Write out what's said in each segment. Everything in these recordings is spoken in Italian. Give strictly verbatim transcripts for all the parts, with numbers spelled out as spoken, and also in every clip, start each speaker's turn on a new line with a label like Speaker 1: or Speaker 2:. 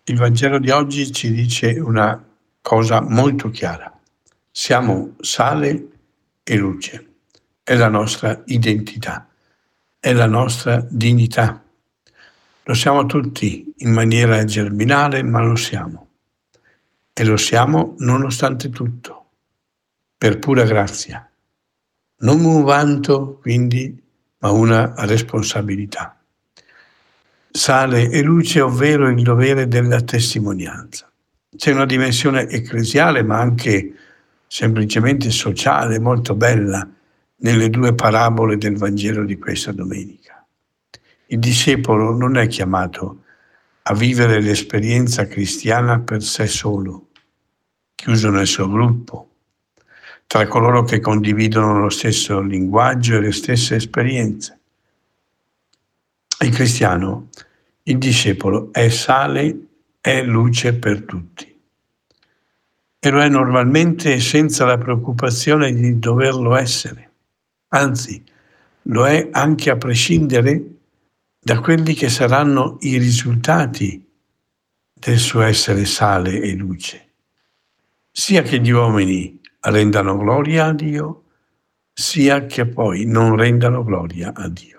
Speaker 1: Il Vangelo di oggi ci dice una cosa molto chiara. Siamo sale e luce. È la nostra identità, è la nostra dignità. Lo siamo tutti in maniera germinale, ma lo siamo. E lo siamo nonostante tutto, per pura grazia. Non un vanto, quindi, ma una responsabilità. Sale e luce, ovvero il dovere della testimonianza. C'è una dimensione ecclesiale, ma anche semplicemente sociale, molto bella, nelle due parabole del Vangelo di questa domenica. Il discepolo non è chiamato a vivere l'esperienza cristiana per sé solo, chiuso nel suo gruppo, tra coloro che condividono lo stesso linguaggio e le stesse esperienze. Il cristiano, il discepolo, è sale, è luce per tutti. E lo è normalmente senza la preoccupazione di doverlo essere. Anzi, lo è anche a prescindere da quelli che saranno i risultati del suo essere sale e luce. Sia che gli uomini rendano gloria a Dio, sia che poi non rendano gloria a Dio.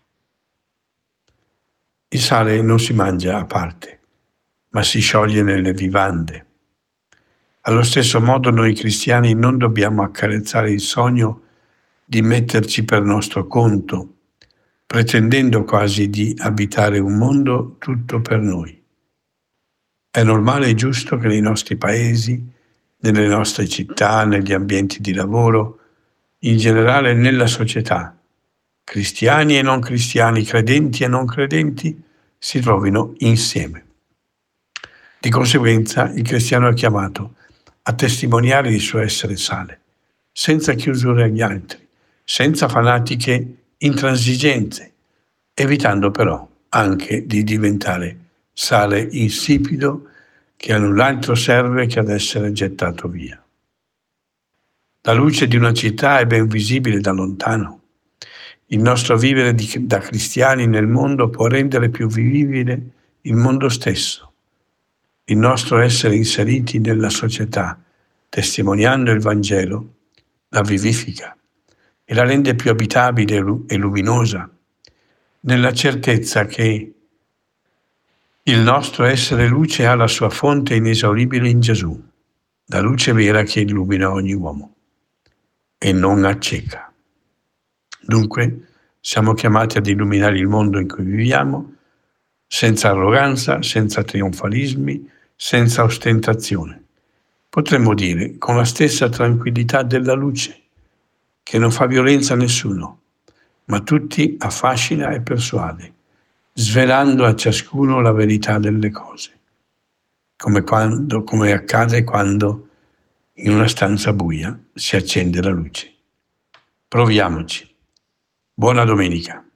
Speaker 1: Il sale non si mangia a parte, ma si scioglie nelle vivande. Allo stesso modo noi cristiani non dobbiamo accarezzare il sogno di metterci per nostro conto, pretendendo quasi di abitare un mondo tutto per noi. È normale e giusto che nei nostri paesi, nelle nostre città, negli ambienti di lavoro, in generale nella società, cristiani e non cristiani, credenti e non credenti, si trovino insieme. Di conseguenza, il cristiano è chiamato a testimoniare il suo essere sale, senza chiusure agli altri, senza fanatiche intransigenze, evitando però anche di diventare sale insipido che a null'altro serve che ad essere gettato via. La luce di una città è ben visibile da lontano. Il nostro vivere di, da cristiani nel mondo può rendere più vivibile il mondo stesso. Il nostro essere inseriti nella società, testimoniando il Vangelo, la vivifica e la rende più abitabile e luminosa, nella certezza che il nostro essere luce ha la sua fonte inesauribile in Gesù, la luce vera che illumina ogni uomo e non acceca. Dunque, siamo chiamati ad illuminare il mondo in cui viviamo, senza arroganza, senza trionfalismi, senza ostentazione. Potremmo dire con la stessa tranquillità della luce, che non fa violenza a nessuno, ma tutti affascina e persuade, svelando a ciascuno la verità delle cose, come, quando, come accade quando in una stanza buia si accende la luce. Proviamoci. Buona domenica.